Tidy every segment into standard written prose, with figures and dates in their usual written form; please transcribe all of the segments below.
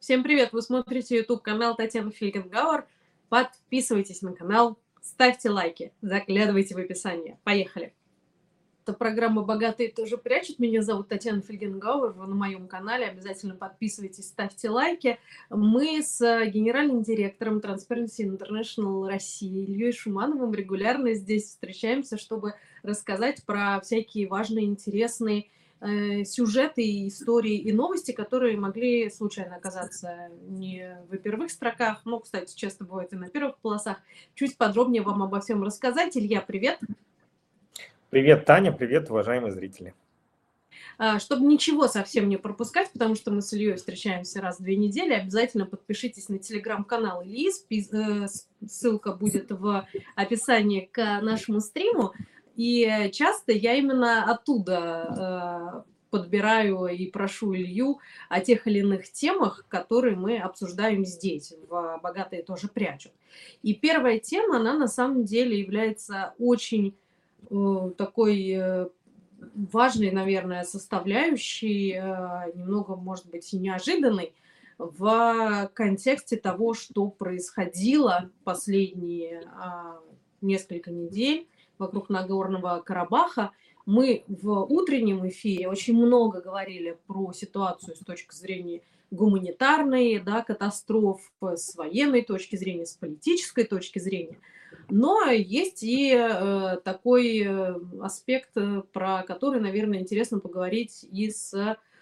Всем привет! Вы смотрите YouTube-канал Татьяны Фельгенгауэр. Подписывайтесь на канал, ставьте лайки, заглядывайте в описание. Поехали! Это программа «Богатые тоже прячут». Меня зовут Татьяна Фельгенгауэр. Вы на моем канале. Обязательно подписывайтесь, ставьте лайки. Мы с генеральным директором Transparency International России Ильей Шумановым регулярно здесь встречаемся, чтобы рассказать про всякие важные, интересные сюжеты, истории и новости, которые могли случайно оказаться не в первых строках, но, кстати, часто бывает и на первых полосах. Чуть подробнее вам обо всем рассказать. Илья, привет! Привет, Таня, привет, уважаемые зрители. Чтобы ничего совсем не пропускать, потому что мы с Ильей встречаемся раз в 2 недели, обязательно подпишитесь на телеграм-канал Ильи, ссылка будет в описании к нашему стриму. И часто я именно оттуда подбираю и прошу Илью о тех или иных темах, которые мы обсуждаем здесь, в «Богатые тоже прячут». И первая тема, она на самом деле является очень такой важной, наверное, составляющей, немного, может быть, и неожиданной в контексте того, что происходило последние несколько недель вокруг Нагорного Карабаха. Мы в утреннем эфире очень много говорили про ситуацию с точки зрения гуманитарной, да, катастроф, с военной точки зрения, с политической точки зрения. Но есть и такой аспект, про который, наверное, интересно поговорить и с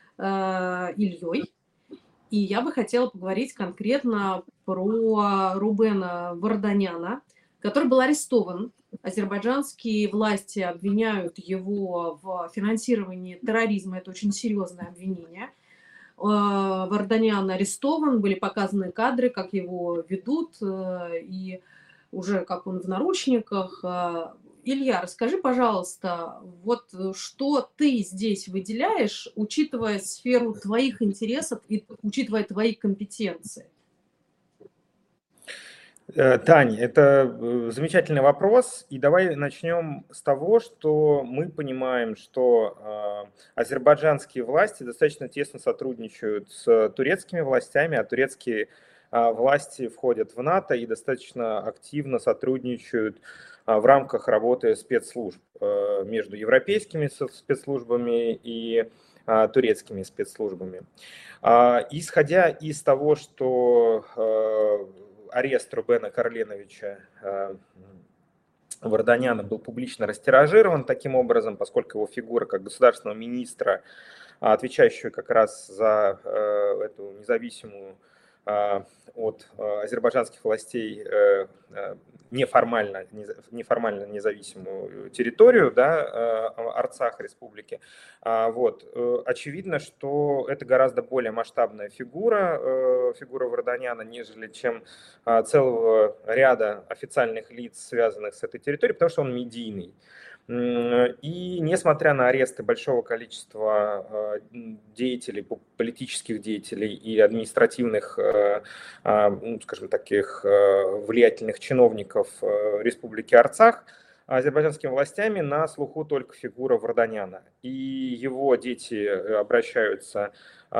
Ильей. И я бы хотела поговорить конкретно про Рубена Варданяна, который был арестован. Азербайджанские власти обвиняют его в финансировании терроризма. Это очень серьезное обвинение. Варданян арестован, были показаны кадры, как его ведут, и уже как он в наручниках. Илья, расскажи, пожалуйста, вот что ты здесь выделяешь, учитывая сферу твоих интересов и учитывая твои компетенции? Тань, это замечательный вопрос, и давай начнем с того, что мы понимаем, что азербайджанские власти достаточно тесно сотрудничают с турецкими властями, а турецкие власти входят в НАТО и достаточно активно сотрудничают в рамках работы спецслужб между европейскими спецслужбами и турецкими спецслужбами. Исходя из того, что арест Рубена Карленовича Варданяна был публично растиражирован таким образом, поскольку его фигура как государственного министра, отвечающего как раз за эту независимую от азербайджанских властей неформально независимую территорию, да, Арцах республики. Очевидно, что это гораздо более масштабная фигура Варданяна, нежели чем целого ряда официальных лиц, связанных с этой территорией, потому что он медийный. И несмотря на аресты большого количества деятелей, политических деятелей и административных, скажем, таких влиятельных чиновников Республики Арцах, азербайджанскими властями на слуху только фигура Варданяна. И его дети обращаются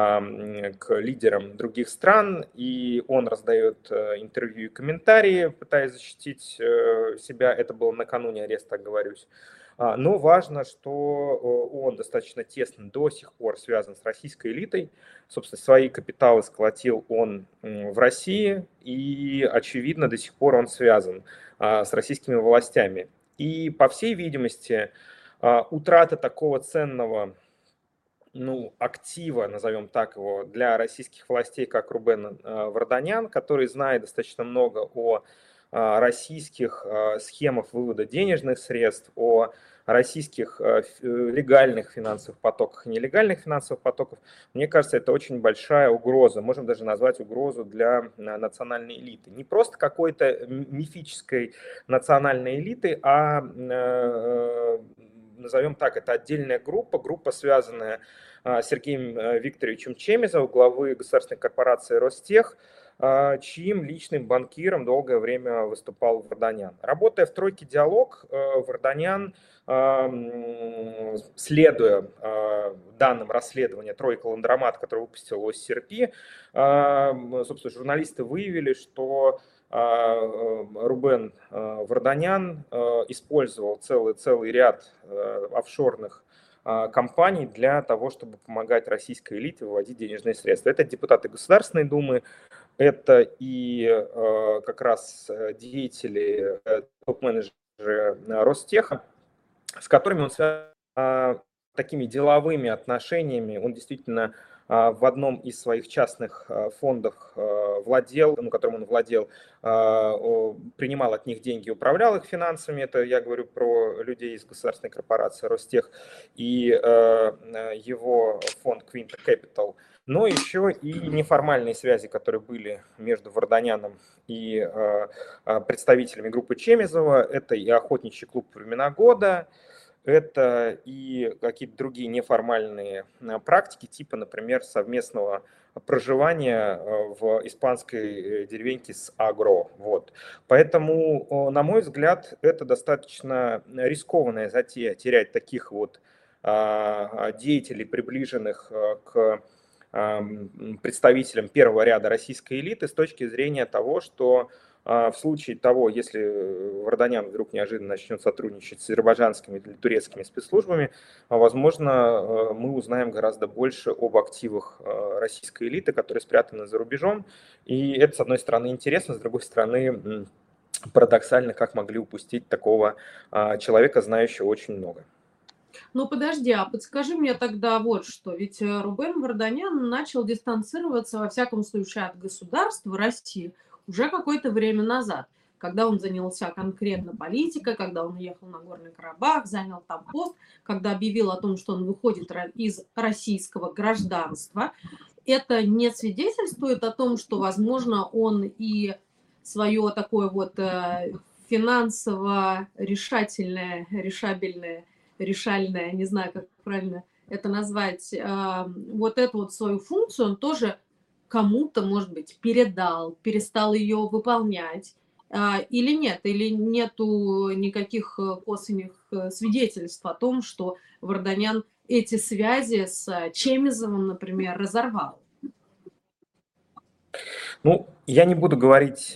к лидерам других стран, и он раздает интервью и комментарии, пытаясь защитить себя. Это было накануне ареста, оговорюсь. Но важно, что он достаточно тесно до сих пор связан с российской элитой. Собственно, свои капиталы сколотил он в России, и, очевидно, до сих пор он связан с российскими властями. И, по всей видимости, утрата такого ценного актива, назовем так его, для российских властей, как Рубен Варданян, который знает достаточно много о российских схемах вывода денежных средств, о российских легальных финансовых потоках и нелегальных финансовых потоков, мне кажется, это очень большая угроза, можем даже назвать угрозу для национальной элиты. Не просто какой-то мифической национальной элиты, а назовем так, это отдельная группа, связанная Сергеем Викторовичем Чемизовым, главы государственной корпорации Ростех, чьим личным банкиром долгое время выступал Варданян. Работая в тройке «Диалог», Варданян, следуя данным расследования «Тройка Ландромат», который выпустил ОССРП, собственно, журналисты выявили, что Рубен Варданян использовал целый ряд офшорных компаний для того, чтобы помогать российской элите выводить денежные средства. Это депутаты Государственной Думы, это и как раз деятели, топ-менеджеры Ростеха, с которыми он связан такими деловыми отношениями. Он действительно в одном из своих частных фондов владел, которым он владел, принимал от них деньги, управлял их финансами. Это я говорю про людей из государственной корпорации Ростех и его фонд Quinta Capital. Но еще и неформальные связи, которые были между Варданяном и представителями группы Чемизова. Это и охотничий клуб «Времена года», это и какие-то другие неформальные практики, типа, например, совместного проживания в испанской деревеньке с Агро. Вот. Поэтому, на мой взгляд, это достаточно рискованная затея терять таких вот деятелей, приближенных к представителям первого ряда российской элиты с точки зрения того, что в случае того, если Варданян вдруг неожиданно начнет сотрудничать с азербайджанскими или турецкими спецслужбами, возможно, мы узнаем гораздо больше об активах российской элиты, которые спрятаны за рубежом. И это, с одной стороны, интересно, с другой стороны, парадоксально, как могли упустить такого человека, знающего очень много. Ну подожди, а подскажи мне тогда вот что. Ведь Рубен Варданян начал дистанцироваться, во всяком случае, от государства России уже какое-то время назад, когда он занялся конкретно политикой, когда он уехал на Горный Карабах, занял там пост, когда объявил о том, что он выходит из российского гражданства. Это не свидетельствует о том, что, возможно, он и свое такое вот финансово решательное, решальное, не знаю, как правильно это назвать, вот эту вот свою функцию он тоже кому-то, может быть, перестал ее выполнять, или нет, или нету никаких косвенных свидетельств о том, что Варданян эти связи с Чемизовым, например, разорвал. Ну, я не буду говорить,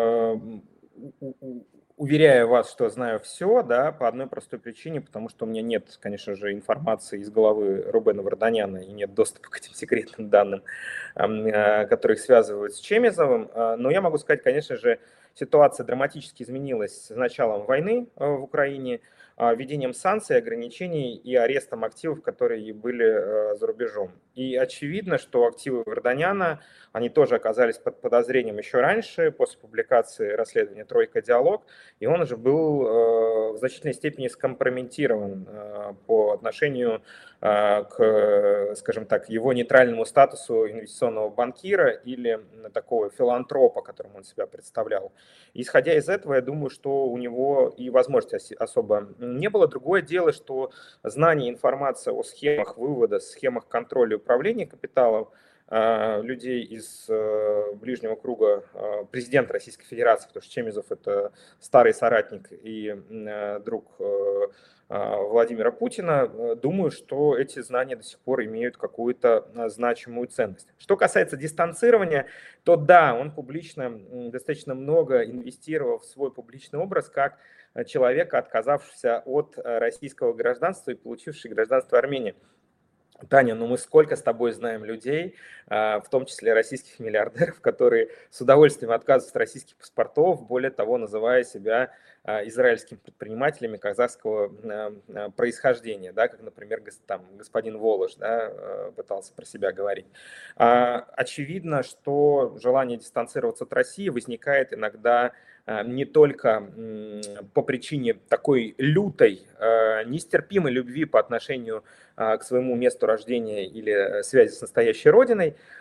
уверяя вас, что знаю все, да, по одной простой причине, потому что у меня нет, конечно же, информации из головы Рубена Варданяна и нет доступа к этим секретным данным, которые их связывают с Чемизовым. Но я могу сказать, конечно же, ситуация драматически изменилась с началом войны в Украине, введением санкций, ограничений и арестом активов, которые были за рубежом. И очевидно, что активы Варданяна, они тоже оказались под подозрением еще раньше, после публикации расследования «Тройка Диалог», и он уже был в значительной степени скомпрометирован по отношению к, скажем так, его нейтральному статусу инвестиционного банкира или такого филантропа, которым он себя представлял. Исходя из этого, я думаю, что у него и возможности особо не было. Другое дело, что знание информации о схемах вывода, схемах контроля и управления капиталом людей из ближнего круга президента Российской Федерации, потому что Чемизов – это старый соратник и друг Владимира Путина, думаю, что эти знания до сих пор имеют какую-то значимую ценность. Что касается дистанцирования, то да, он публично достаточно много инвестировал в свой публичный образ как человека, отказавшегося от российского гражданства и получившего гражданство Армении. Таня, ну мы сколько с тобой знаем людей, в том числе российских миллиардеров, которые с удовольствием отказываются от российских паспортов, более того, называя себя израильскими предпринимателями казахского происхождения, да, как, например, там, господин Волош, да, пытался про себя говорить. Очевидно, что желание дистанцироваться от России возникает иногда не только по причине такой лютой, нестерпимой любви по отношению к своему месту рождения или связи с настоящей родиной,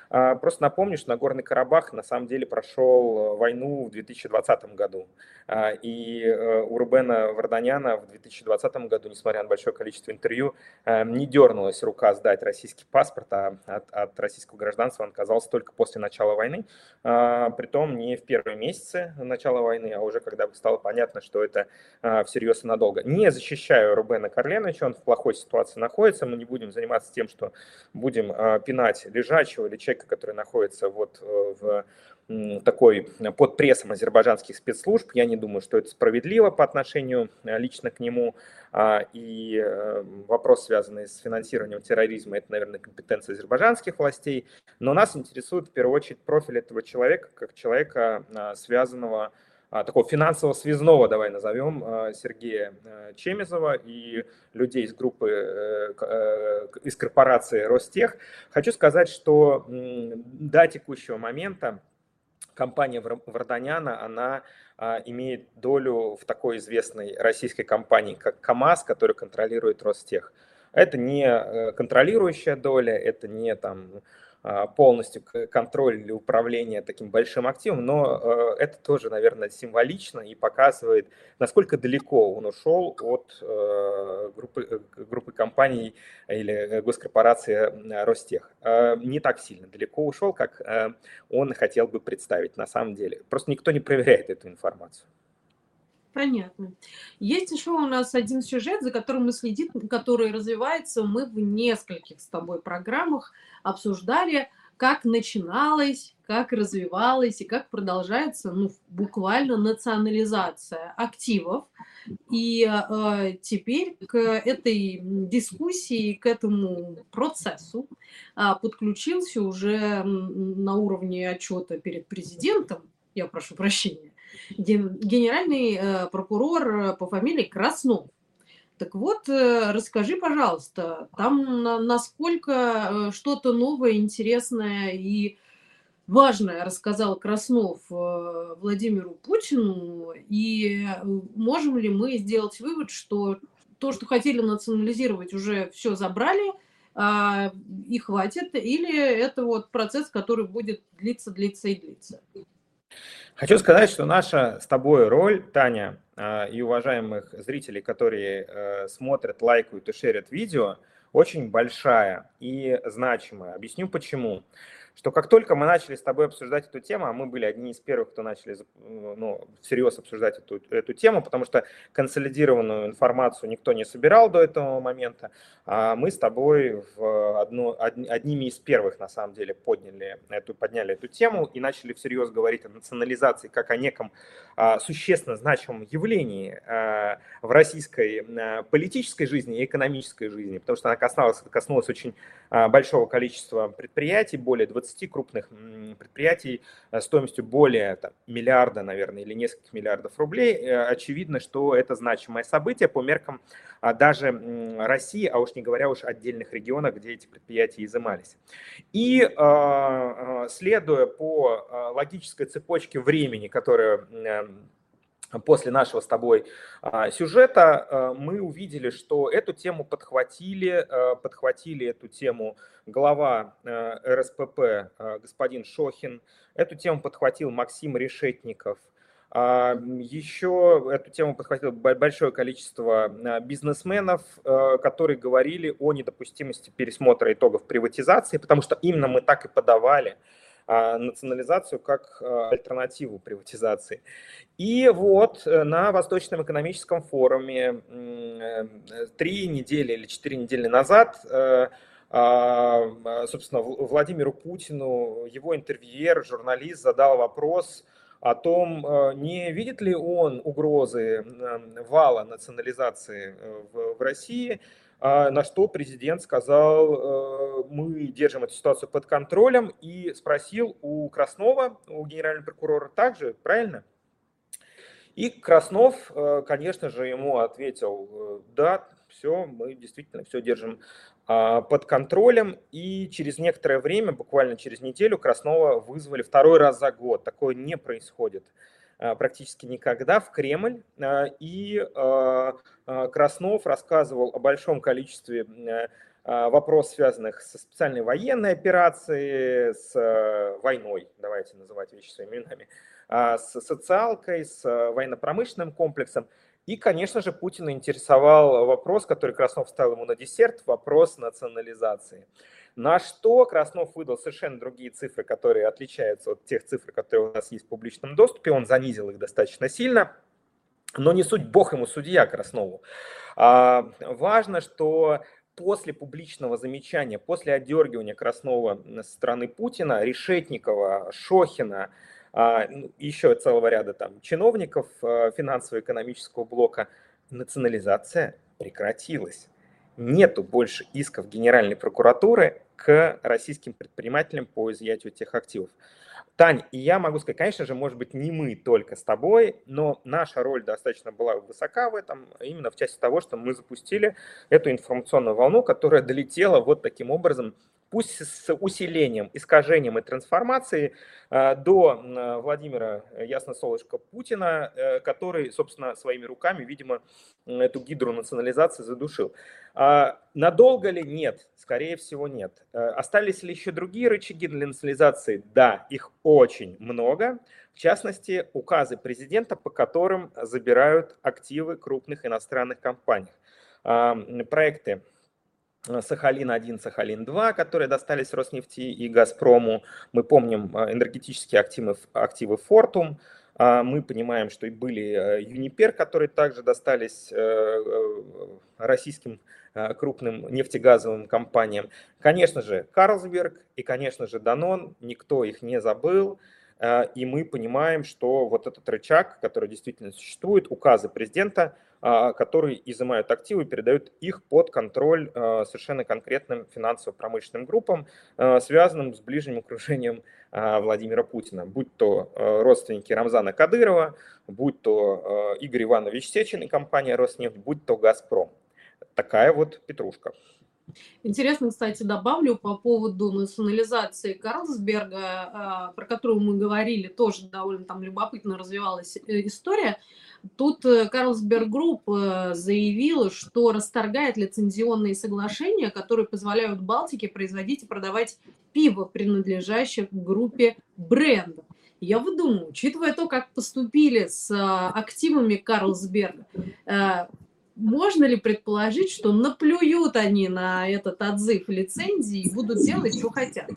Просто напомню, что Нагорный Карабах на самом деле прошел войну в 2020 году. И у Рубена Варданяна в 2020 году, несмотря на большое количество интервью, не дернулась рука сдать российский паспорт, а от российского гражданства он отказался только после начала войны. Притом не в первые месяцы начала войны, а уже когда стало понятно, что это всерьез и надолго. Не защищаю Рубена Карленовича, он в плохой ситуации находится. Мы не будем заниматься тем, что будем пинать лежачего или человека, который находится вот в такой под прессом азербайджанских спецслужб. Я не думаю, что это справедливо по отношению лично к нему. И вопрос, связанный с финансированием терроризма, это, наверное, компетенция азербайджанских властей. Но нас интересует в первую очередь профиль этого человека, как человека, связанного, такого финансового связного, давай назовем, Сергея Чемезова и людей из группы, из корпорации Ростех. Хочу сказать, что до текущего момента компания Варданяна, она имеет долю в такой известной российской компании, как КАМАЗ, которая контролирует Ростех. Это не контролирующая доля, это не там полностью контроль или управление таким большим активом, но это тоже, наверное, символично и показывает, насколько далеко он ушел от группы компаний или госкорпорации Ростех. Не так сильно далеко ушел, как он хотел бы представить на самом деле. Просто никто не проверяет эту информацию. Понятно. Есть еще у нас один сюжет, за которым мы следим, который развивается. Мы в нескольких с тобой программах обсуждали, как начиналась, как развивалась и как продолжается, ну, буквально национализация активов. И теперь к этой дискуссии, к этому процессу подключился уже на уровне отчета перед президентом, я прошу прощения, генеральный прокурор по фамилии Краснов. Так вот, расскажи, пожалуйста, там насколько что-то новое, интересное и важное рассказал Краснов Владимиру Путину, и можем ли мы сделать вывод, что то, что хотели национализировать, уже все забрали, и хватит, или это вот процесс, который будет длиться, длиться и длиться? Хочу сказать, что наша с тобой роль, Таня, и уважаемых зрителей, которые смотрят, лайкают и шерят видео, очень большая и значимая. Объясню почему. Что как только мы начали с тобой обсуждать эту тему, а мы были одни из первых, кто начали всерьез обсуждать эту тему, потому что консолидированную информацию никто не собирал до этого момента, а мы с тобой одними из первых, на самом деле, подняли эту тему и начали всерьез говорить о национализации как о неком существенно значимом явлении в российской политической жизни и экономической жизни, потому что она коснулась очень большого количества предприятий, более 20 крупных предприятий стоимостью более миллиарда, наверное, или нескольких миллиардов рублей. Очевидно, что это значимое событие по меркам даже России, а уж не говоря уж о отдельных регионах, где эти предприятия изымались. И следуя по логической цепочке времени, которая после нашего с тобой сюжета, мы увидели, что эту тему подхватили эту тему глава РСПП господин Шохин, эту тему подхватил Максим Решетников, еще эту тему подхватило большое количество бизнесменов, которые говорили о недопустимости пересмотра итогов приватизации, потому что именно мы так и подавали национализацию как альтернативу приватизации. И вот на Восточном экономическом форуме 3 недели или 4 недели назад, собственно, Владимиру Путину его интервьюер, журналист задал вопрос о том, не видит ли он угрозы вала национализации в России, на что президент сказал, мы держим эту ситуацию под контролем, и спросил у Краснова, у генерального прокурора также, правильно? И Краснов, конечно же, ему ответил, да, все, мы действительно все держим под контролем. И через некоторое время, буквально через неделю, Краснова вызвали второй раз за год. Такое не происходит практически никогда в Кремль. И Краснов рассказывал о большом количестве вопрос, связанных со специальной военной операцией, с войной, давайте называть вещи своими именами, с социалкой, с военно-промышленным комплексом. И, конечно же, Путина интересовал вопрос, который Краснов ставил ему на десерт, вопрос национализации. На что Краснов выдал совершенно другие цифры, которые отличаются от тех цифр, которые у нас есть в публичном доступе. Он занизил их достаточно сильно, но не суть, бог ему судья Краснову. Важно, что после публичного замечания, после отдергивания Краснова со стороны Путина, Решетникова, Шохина, еще целого ряда там чиновников финансово-экономического блока, национализация прекратилась. Нету больше исков Генеральной прокуратуры к российским предпринимателям по изъятию тех активов. Тань, и я могу сказать, конечно же, может быть, не мы только с тобой, но наша роль достаточно была высока в этом, именно в части того, что мы запустили эту информационную волну, которая долетела вот таким образом, пусть с усилением, искажением и трансформацией до Владимира Ясносолышко Путина, который, собственно, своими руками, видимо, эту гидру национализации задушил. Надолго ли? Нет. Скорее всего, нет. Остались ли еще другие рычаги для национализации? Да, их очень много. В частности, указы президента, по которым забирают активы крупных иностранных компаний. Проекты Сахалин-1, Сахалин-2, которые достались Роснефти и Газпрому. Мы помним энергетические активы Фортум. Мы понимаем, что и были Юнипер, которые также достались российским крупным нефтегазовым компаниям. Конечно же, Карлсберг и, конечно же, Данон, никто их не забыл. И мы понимаем, что вот этот рычаг, который действительно существует, указы президента, которые изымают активы и передают их под контроль совершенно конкретным финансово-промышленным группам, связанным с ближним окружением Владимира Путина, будь то родственники Рамзана Кадырова, будь то Игорь Иванович Сечин и компания Роснефть, будь то Газпром. Такая вот петрушка. Интересно, кстати, добавлю по поводу национализации Карлсберга, про которую мы говорили, тоже довольно там любопытно развивалась история. Тут Carlsberg Group заявила, что расторгает лицензионные соглашения, которые позволяют Балтике производить и продавать пиво, принадлежащее группе брендов. Я вот думаю, учитывая то, как поступили с активами Карлсберга, можно ли предположить, что наплюют они на этот отзыв лицензии и будут делать, что хотят?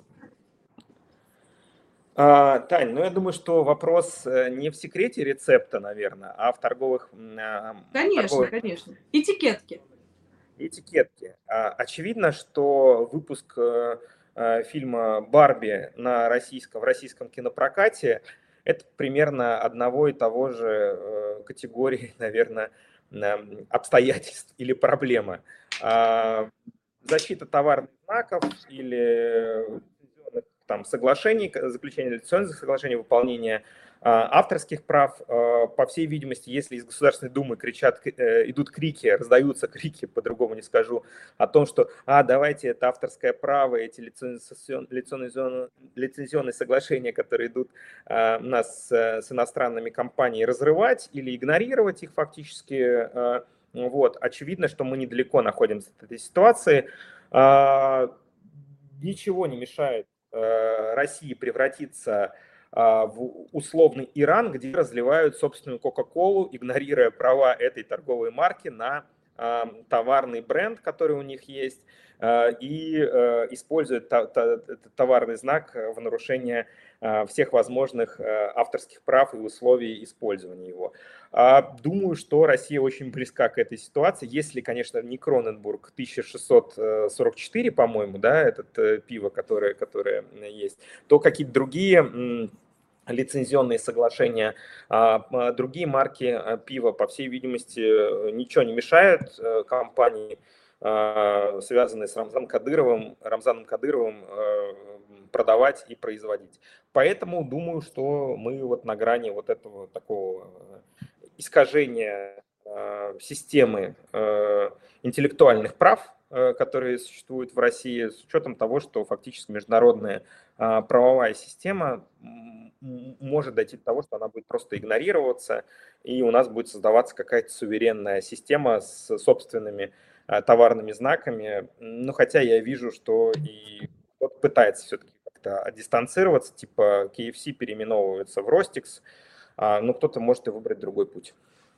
Тань, ну я думаю, что вопрос не в секрете рецепта, наверное, а в торговых... Конечно, конечно. Этикетки. Этикетки. Очевидно, что выпуск фильма «Барби» в российском кинопрокате – это примерно одного и того же категории, наверное, обстоятельств или проблемы. Защита товарных знаков или там, соглашений, заключение лицензионных соглашений, выполнение авторских прав. По всей видимости, если из Государственной Думы идут крики, раздаются крики, по-другому не скажу, о том, что давайте это авторское право, эти лицензионные соглашения, которые идут у нас с иностранными компаниями, разрывать или игнорировать их фактически, вот, очевидно, что мы недалеко находимся от этой ситуации. Ничего не мешает России превратиться в условный Иран, где разливают собственную Кока-Колу, игнорируя права этой торговой марки на товарный бренд, который у них есть, и используют товарный знак в нарушение всех возможных авторских прав и условий использования его. Думаю, что Россия очень близка к этой ситуации, если, конечно, не Кроненбург 1644, по-моему, да, это пиво, которое есть, то какие-то другие лицензионные соглашения, другие марки пива, по всей видимости, ничего не мешают компании, связанные с Рамзаном Кадыровым, продавать и производить. Поэтому думаю, что мы вот на грани вот этого такого искажения системы интеллектуальных прав, которые существуют в России, с учетом того, что фактически международная правовая система может дойти до того, что она будет просто игнорироваться, и у нас будет создаваться какая-то суверенная система с собственными товарными знаками. Ну, хотя я вижу, что и кто-то пытается все-таки как-то дистанцироваться, типа KFC переименовывается в Ростикс, ну, кто-то может и выбрать другой путь.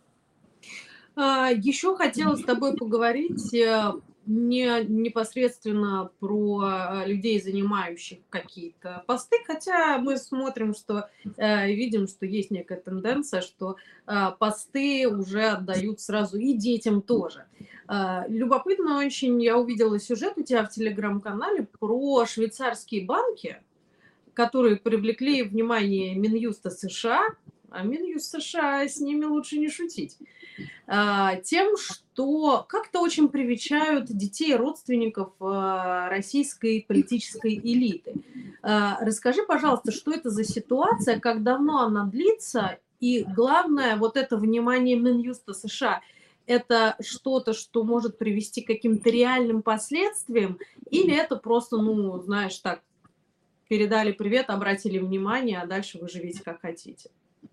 Еще хотела с тобой поговорить не непосредственно про людей, занимающих какие-то посты, хотя мы смотрим, что видим, что есть некая тенденция, что посты уже отдают сразу и детям тоже. Любопытно очень, я увидела сюжет у тебя в телеграм-канале про швейцарские банки, которые привлекли внимание Минюста США, а Минюст США, с ними лучше не шутить. Тем, что как-то очень привечают детей и родственников российской политической элиты. Расскажи, пожалуйста, что это за ситуация, как давно она длится, и главное, вот это внимание Минюста США, это что-то, что может привести к каким-то реальным последствиям, или это просто, ну, знаешь, так, передали привет, обратили внимание, а дальше вы живите как хотите?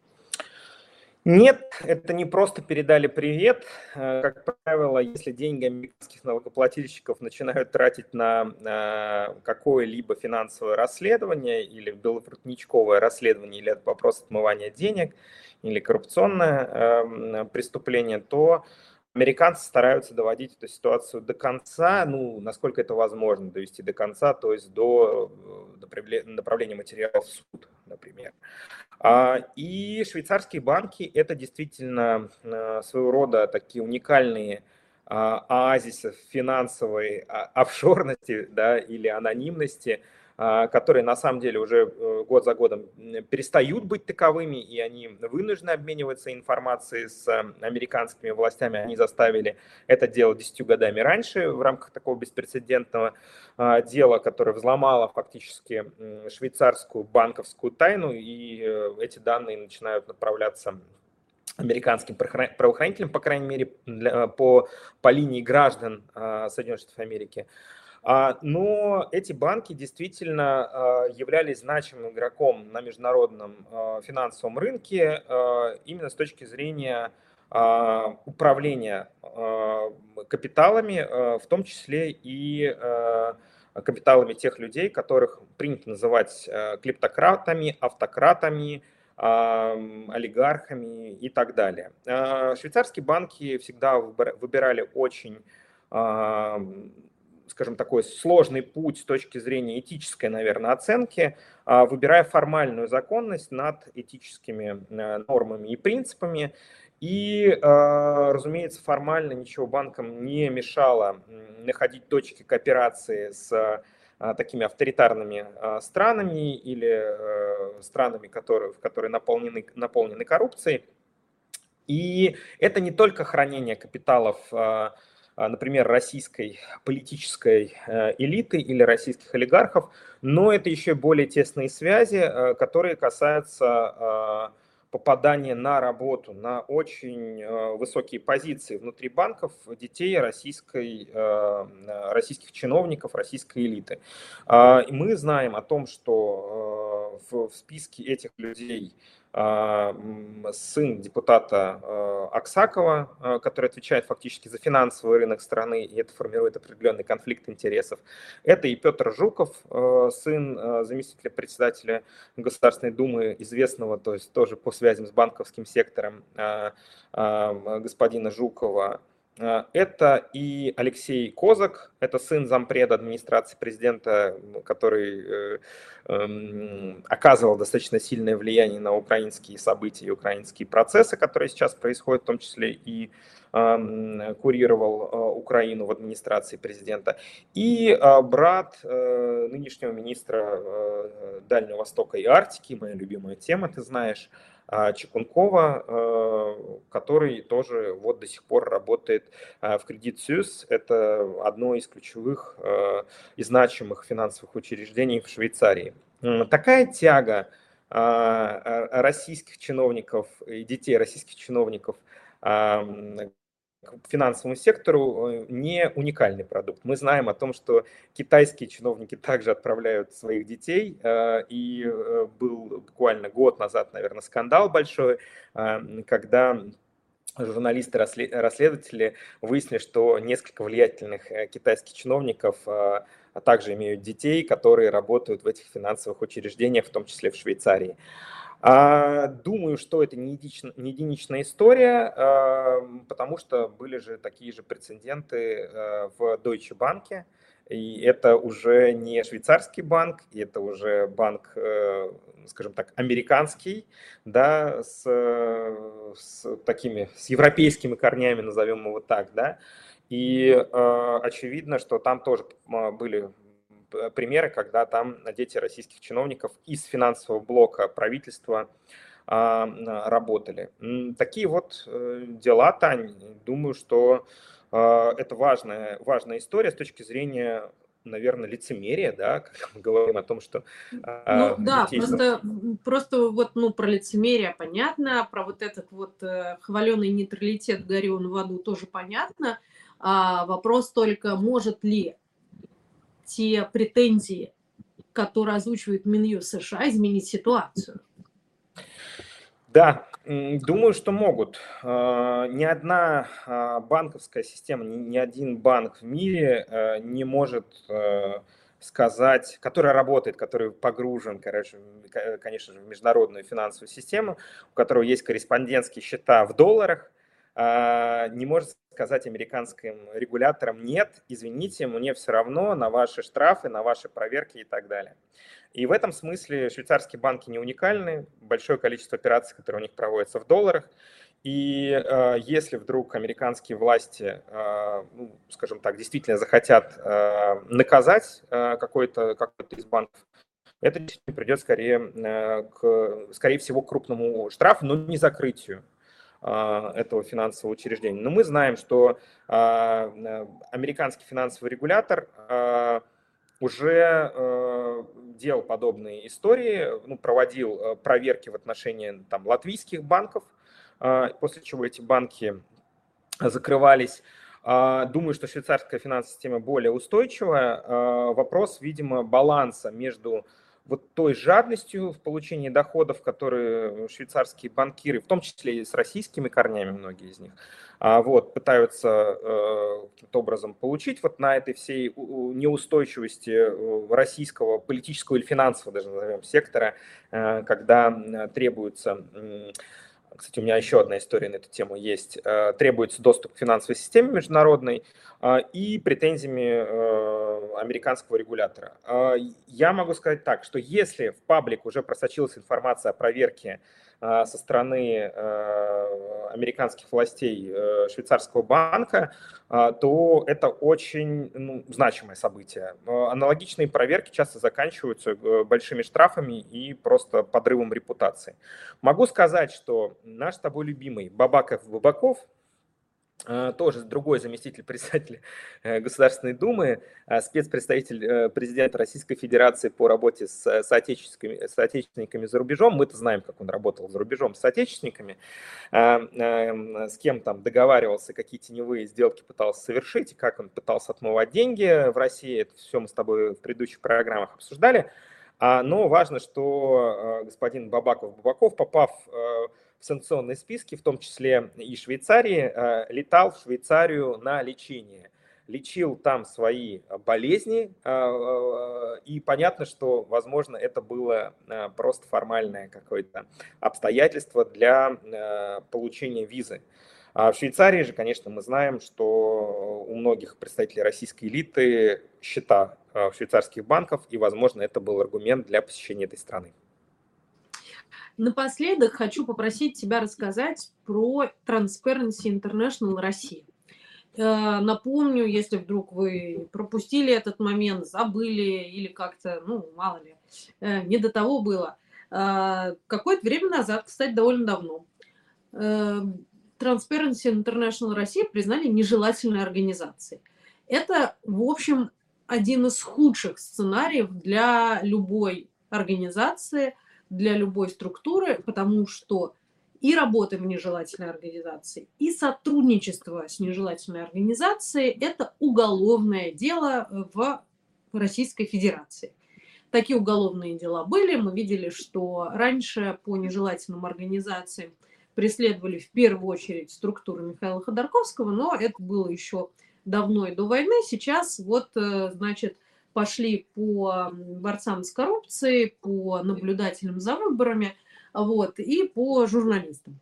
Нет, это не просто передали привет. Как правило, если деньги американских налогоплательщиков начинают тратить на какое-либо финансовое расследование или беловоротничковое расследование, или это вопрос отмывания денег, или коррупционное преступление, то американцы стараются доводить эту ситуацию до конца, ну, насколько это возможно довести до конца, то есть до направления материалов в суд, например. И швейцарские банки – это действительно своего рода такие уникальные оазисы финансовой офшорности, да, или анонимности, которые на самом деле уже год за годом перестают быть таковыми, и они вынуждены обмениваться информацией с американскими властями. Они заставили это делать 10 годами раньше в рамках такого беспрецедентного дело, которое взломало фактически швейцарскую банковскую тайну, и эти данные начинают направляться американским правоохранителям, по крайней мере, по линии граждан Соединенных Штатов Америки. Но эти банки действительно являлись значимым игроком на международном финансовом рынке именно с точки зрения управления капиталами, в том числе и капиталами тех людей, которых принято называть клептократами, автократами, олигархами и так далее. Швейцарские банки всегда выбирали очень, скажем, такой сложный путь с точки зрения этической, наверное, оценки, выбирая формальную законность над этическими нормами и принципами. И, разумеется, формально ничего банкам не мешало находить точки кооперации с такими авторитарными странами или странами, которые наполнены коррупцией. И это не только хранение капиталов, например, российской политической элиты или российских олигархов, но это еще и более тесные связи, которые касаются попадания на работу, на очень высокие позиции внутри банков детей российских чиновников, российской элиты. И мы знаем о том, что в списке этих людей сын депутата Аксакова, который отвечает фактически за финансовый рынок страны, и это формирует определенный конфликт интересов. Это и Петр Жуков, сын заместителя председателя Государственной Думы, известного, то есть тоже по связям с банковским сектором господина Жукова. Это и Алексей Козак, это сын зампреда администрации президента, который оказывал достаточно сильное влияние на украинские события и украинские процессы, которые сейчас происходят, в том числе и курировал Украину в администрации президента. И брат нынешнего министра Дальнего Востока и Арктики, моя любимая тема, ты знаешь, Чекункова, который тоже вот до сих пор работает в Credit Suisse. Это одно из ключевых и значимых финансовых учреждений в Швейцарии. Такая тяга российских чиновников и детей российских чиновников к финансовому сектору не уникальный продукт. Мы знаем о том, что китайские чиновники также отправляют своих детей, и был буквально год назад, наверное, скандал большой, когда расследователи выяснили, что несколько влиятельных китайских чиновников также имеют детей, которые работают в этих финансовых учреждениях, в том числе в Швейцарии. Думаю, что это не единичная история, потому что были же такие же прецеденты в Deutsche Bank, и это уже не швейцарский банк, и это уже банк, скажем так, американский, да, с европейскими корнями, назовем его так, да, и очевидно, что там тоже были примеры, когда там дети российских чиновников из финансового блока правительства работали. Такие вот дела, Тань. Думаю, что это важная история с точки зрения, наверное, лицемерия, да, когда мы говорим о том, что Ну да, детей... просто вот, ну, про лицемерие понятно, про вот этот вот хваленый нейтралитет «Гори он в аду» тоже понятно. Вопрос только, может ли те претензии, которые озвучивает Минюст США, изменить ситуацию? Да, думаю, что могут. Ни одна банковская система, ни один банк в мире не может сказать, который работает, который погружен, конечно же, в международную финансовую систему, у которого есть корреспондентские счета в долларах, не может сказать американским регуляторам: нет, извините, мне все равно на ваши штрафы, на ваши проверки и так далее. И в этом смысле швейцарские банки не уникальны, большое количество операций, которые у них проводятся в долларах. И если вдруг американские власти, ну, скажем так, действительно захотят наказать какой-то из банков, это действительно придет скорее всего, к крупному штрафу, но не закрытию этого финансового учреждения. Но мы знаем, что американский финансовый регулятор уже делал подобные истории, ну, проводил проверки в отношении там латвийских банков, после чего эти банки закрывались. Думаю, что швейцарская финансовая система более устойчивая. Вопрос, видимо, баланса между вот той жадностью в получении доходов, которые швейцарские банкиры, в том числе и с российскими корнями, многие из них, вот, пытаются каким-то образом получить вот на этой всей неустойчивости российского политического или финансового, даже назовем, сектора, когда требуется... Кстати, у меня еще одна история на эту тему есть. Требуется доступ к финансовой системе международной и претензиями американского регулятора. Я могу сказать так, что если в паблик уже просочилась информация о проверке со стороны американских властей швейцарского банка, то это очень значимое событие. Аналогичные проверки часто заканчиваются большими штрафами и просто подрывом репутации. Могу сказать, что наш с тобой любимый Бабаков, тоже другой заместитель председателя Государственной Думы, спецпредставитель президента Российской Федерации по работе с соотечественниками за рубежом. Мы-то знаем, как он работал за рубежом с соотечественниками, с кем там договаривался, какие теневые сделки пытался совершить, как он пытался отмывать деньги в России. Это все мы с тобой в предыдущих программах обсуждали. Но важно, что господин Бабаков, попав в санкционные списки, в том числе и Швейцарии, летал в Швейцарию на лечение. Лечил там свои болезни, и понятно, что, возможно, это было просто формальное какое-то обстоятельство для получения визы. А в Швейцарии же, конечно, мы знаем, что у многих представителей российской элиты счета в швейцарских банках, и, возможно, это был аргумент для посещения этой страны. Напоследок хочу попросить тебя рассказать про Transparency International Россия. Напомню, если вдруг вы пропустили этот момент, забыли или как-то, ну, мало ли, не до того было. Какое-то время назад, кстати, довольно давно, Transparency International Россия признали нежелательной организацией. Это, в общем, один из худших сценариев для любой организации, для любой структуры, потому что и работа в нежелательной организации, и сотрудничество с нежелательной организацией – это уголовное дело в Российской Федерации. Такие уголовные дела были. Мы видели, что раньше по нежелательным организациям преследовали в первую очередь структуру Михаила Ходорковского, но это было еще давно и до войны. Сейчас вот, значит, пошли по борцам с коррупцией, по наблюдателям за выборами, вот, и по журналистам.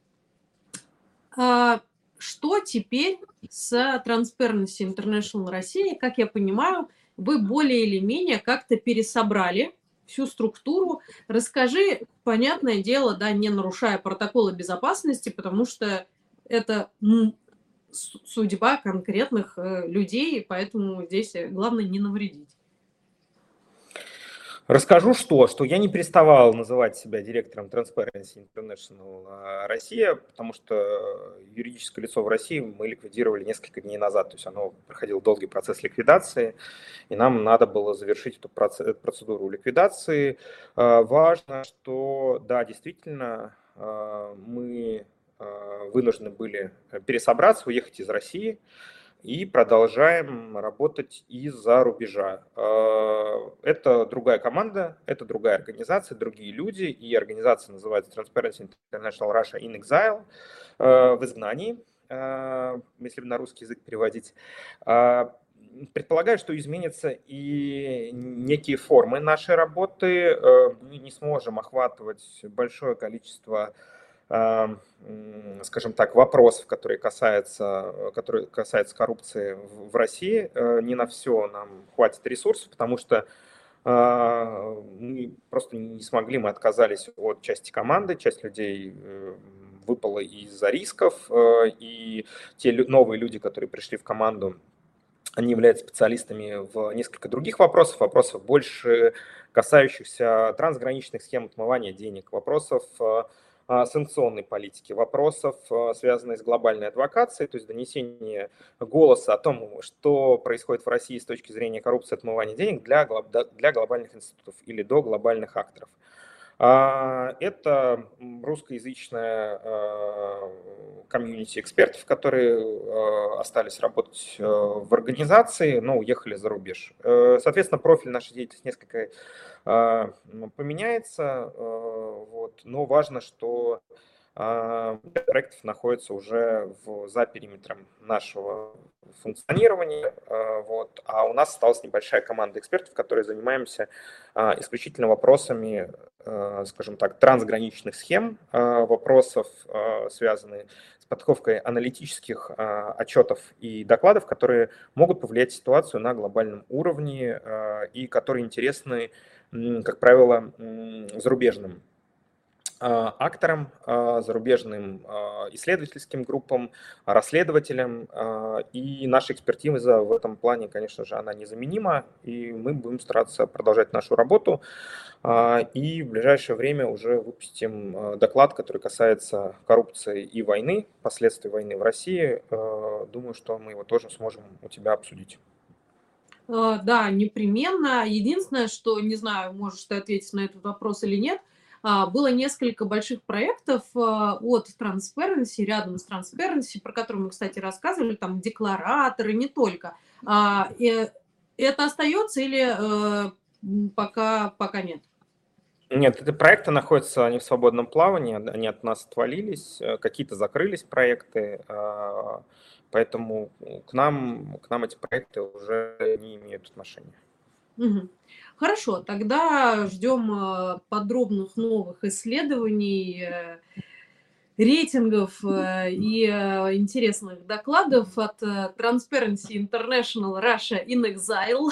Что теперь с Transparency International России? Как я понимаю, вы более или менее как-то пересобрали всю структуру. Расскажи, понятное дело, да, не нарушая протоколы безопасности, потому что это судьба конкретных людей, поэтому здесь главное не навредить. Расскажу, что я не переставал называть себя директором Transparency International Россия, потому что юридическое лицо в России мы ликвидировали несколько дней назад, то есть оно проходило долгий процесс ликвидации, и нам надо было завершить эту процедуру ликвидации. Важно, что, да, действительно, мы вынуждены были пересобраться, уехать из России, и продолжаем работать из-за рубежа. Это другая команда, это другая организация, другие люди, и организация называется Transparency International Russia in Exile, в изгнании, если на русский язык переводить. Предполагаю, что изменятся и некие формы нашей работы. Мы не сможем охватывать большое количество, скажем так, вопросов, которые касаются коррупции в России. Не на все нам хватит ресурсов, потому что мы просто не смогли, мы отказались от части команды, часть людей выпала из-за рисков, и те новые люди, которые пришли в команду, они являются специалистами в несколько других вопросов больше касающихся трансграничных схем отмывания денег, вопросов санкционной политики, вопросов, связанных с глобальной адвокацией, то есть донесение голоса о том, что происходит в России с точки зрения коррупции и отмывания денег для глобальных институтов или до глобальных акторов. Это русскоязычная комьюнити экспертов, которые остались работать в организации, но уехали за рубеж. Соответственно, профиль нашей деятельности несколько поменяется, вот, но важно, что проектов находится уже за периметром нашего функционирования, вот, а у нас осталась небольшая команда экспертов, которые занимаемся исключительно вопросами, скажем так, трансграничных схем, вопросов, связанных с подготовкой аналитических отчетов и докладов, которые могут повлиять ситуацию на глобальном уровне и которые интересны, как правило, зарубежным акторам, зарубежным исследовательским группам, расследователям. И наша экспертиза в этом плане, конечно же, она незаменима, и мы будем стараться продолжать нашу работу. И в ближайшее время уже выпустим доклад, который касается коррупции и войны, последствий войны в России. Думаю, что мы его тоже сможем у тебя обсудить. Да, непременно. Единственное, что, не знаю, можешь ты ответить на этот вопрос или нет, было несколько больших проектов от Transparency, рядом с Transparency, про которые мы, кстати, рассказывали, там деклараторы, не только. Это остается или пока нет? Нет, эти проекты находятся, они в свободном плавании, они от нас отвалились, какие-то закрылись проекты, поэтому к нам эти проекты уже не имеют отношения. Угу. Хорошо, тогда ждем подробных новых исследований, рейтингов и интересных докладов от Transparency International Russia in Exile.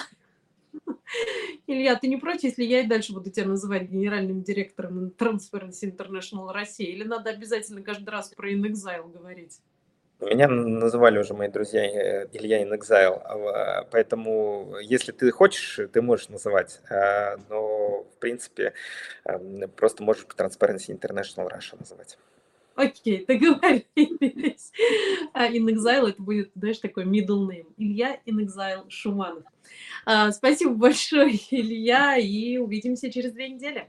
Илья, ты не против, если я и дальше буду тебя называть генеральным директором Transparency International России? Или надо обязательно каждый раз про In Exile говорить? Меня называли уже мои друзья Илья in Exile, поэтому если ты хочешь, ты можешь называть, но в принципе просто можешь Transparency International Russia называть. Окей, договорились. In Exile это будет, знаешь, такой middle name. Илья In Exile Шуманов. Спасибо большое, Илья, и увидимся через 2 недели.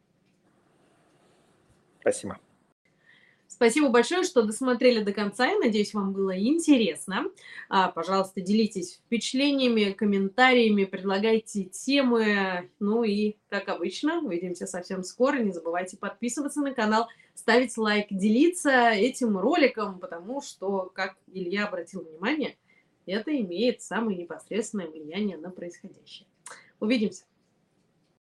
Спасибо. Спасибо большое, что досмотрели до конца. Я надеюсь, вам было интересно. Пожалуйста, делитесь впечатлениями, комментариями, предлагайте темы. Ну и, как обычно, увидимся совсем скоро. Не забывайте подписываться на канал, ставить лайк, делиться этим роликом, потому что, как Илья обратил внимание, это имеет самое непосредственное влияние на происходящее. Увидимся!